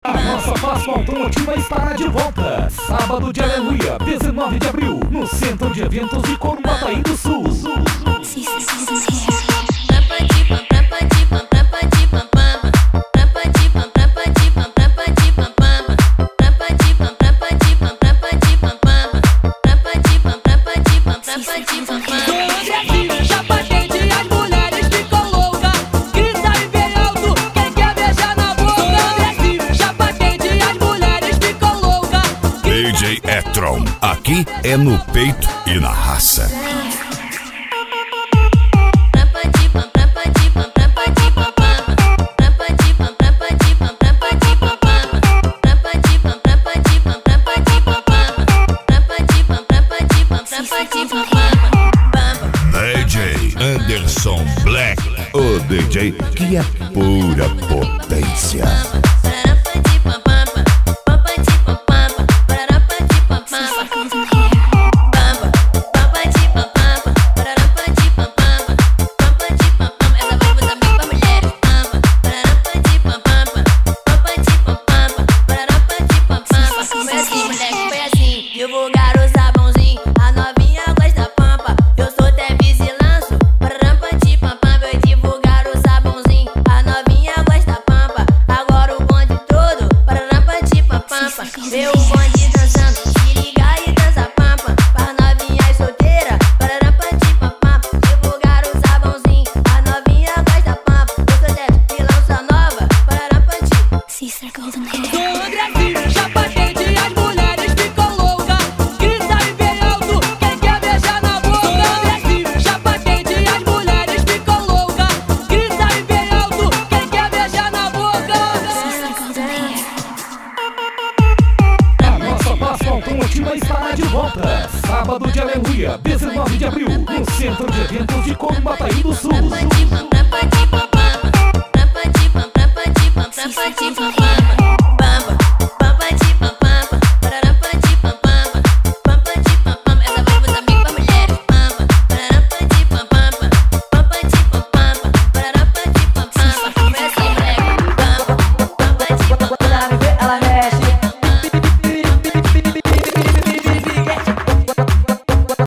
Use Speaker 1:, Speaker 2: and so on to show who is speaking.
Speaker 1: A nossa Páscoa automotiva estará de volta. Sábado de Aleluia, 19 de abril, no Centro de Eventos de Corumbataí do Sul.
Speaker 2: DJ E-Tron, aqui é no peito e na raça. DJ Anderson Black, o DJ que é pura potência.
Speaker 3: Divulgar o sabãozinho, a novinha gosta pampa. Eu sou Tevis e lanço, parampati-pam-pam. Eu divulgar o sabãozinho, a novinha gosta pampa. Agora o bonde todo, parampati-pam-pam. Vê o bonde dançando, se liga e dança pampa. Para novinhas solteiras, parampati-pam-pam. Divulgar o sabãozinho, a novinha gosta pampa. Eu sou Tevis e lanço a nova, parampati. Sister Golden Hair.
Speaker 4: Sou agressivo, já patente, as mulheres ficam loucas. Grita e bem alto, quem quer beijar na boca. Sou agressivo, já patente, as mulheres ficam loucas. Grita e bem alto, quem quer beijar na boca.
Speaker 3: Sister Golden Hair.
Speaker 1: A nossa Páscoa automotiva estará de volta. Sábado de Aleluia, 19 de abril, no Centro de Eventos de Corumbataí do Sul.
Speaker 3: Rampati-pam-pam, rampati-pam-pam, rampati-pam-pam, rampati-pam-pam.